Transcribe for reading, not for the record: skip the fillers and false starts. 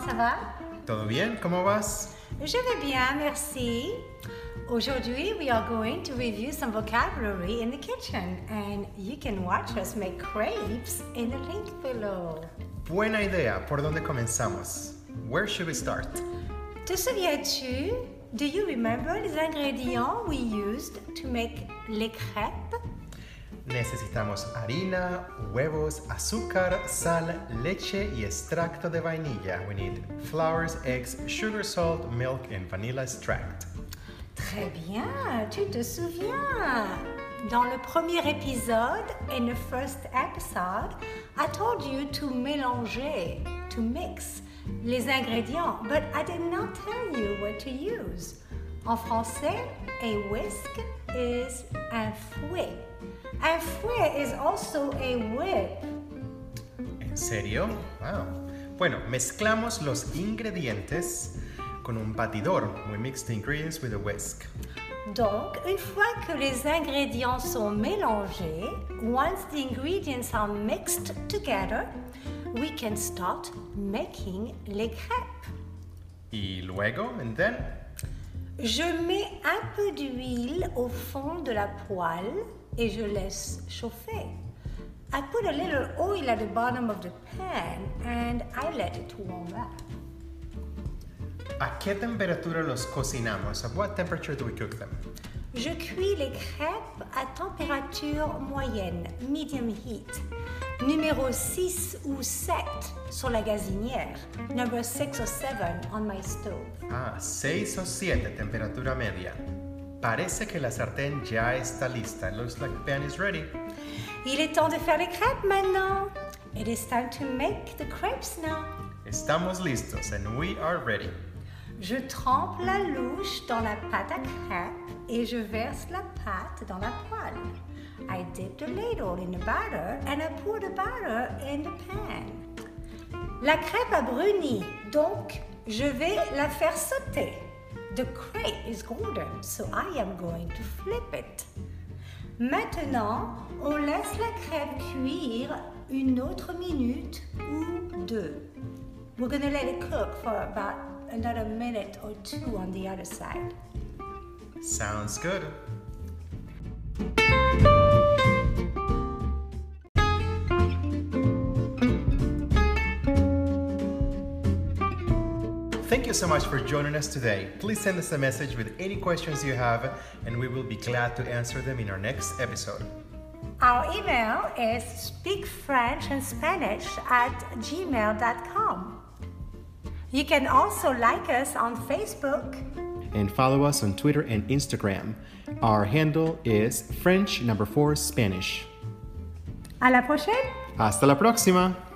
ça va? ¿Todo bien? ¿Cómo vas? Je vais bien, merci. Aujourd'hui, we are going to review some vocabulary in the kitchen, and you can watch us make crepes in the link below. Buena idea. ¿Por dónde comenzamos? Where should we start? Te souviens-tu? Do you remember les ingrédients we used to make les crêpes? Necesitamos harina, huevos, azúcar, sal, leche y extracto de vainilla. We need flours, eggs, sugar, salt, milk, and vanilla extract. Très bien, tu te souviens. Dans le premier épisode, in the first episode, I told you to mélanger, to mix les ingrédients, but I did not tell you what to use. En français, a whisk is un fouet. Un fouet is also a whip. ¿En serio? Wow. Bueno, mezclamos los ingredientes con un batidor. We mix the ingredients with a whisk. Donc, une fois que les ingrédients sont mélangés, once the ingredients are mixed together, we can start making les crêpes. Y luego, and then? Je mets un peu d'huile au fond de la poêle et je laisse chauffer. I put a little oil at the bottom of the pan and I let it warm up. ¿A qué temperatura los cocinamos? At what temperature do we cook them? Je cuis les crêpes à température moyenne, medium heat. Numéro 6 ou 7 sur la gazinière. Number 6 or 7 on my stove. 6 o 7, temperatura media. Parece que la sartén ya está lista. It looks like the pan is ready. Il est temps de faire les crêpes maintenant. It is time to make the crepes now. Estamos listos and we are ready. Je trempe la louche dans la pâte à crêpes et je verse la pâte dans la poêle. I dip the ladle in the batter and I pour the batter in the pan. La crêpe a bruni, donc je vais la faire sauter. The crepe is golden, so I am going to flip it. Maintenant, on laisse la crêpe cuire une autre minute ou deux. We're going to let it cook for about another minute or two on the other side. Sounds good. Thank you so much for joining us today. Please send us a message with any questions you have, and we will be glad to answer them in our next episode. Our email is speakfrenchandspanish@gmail.com. You can also like us on Facebook. And follow us on Twitter and Instagram. Our handle is French4Spanish. À la prochaine! Hasta la próxima!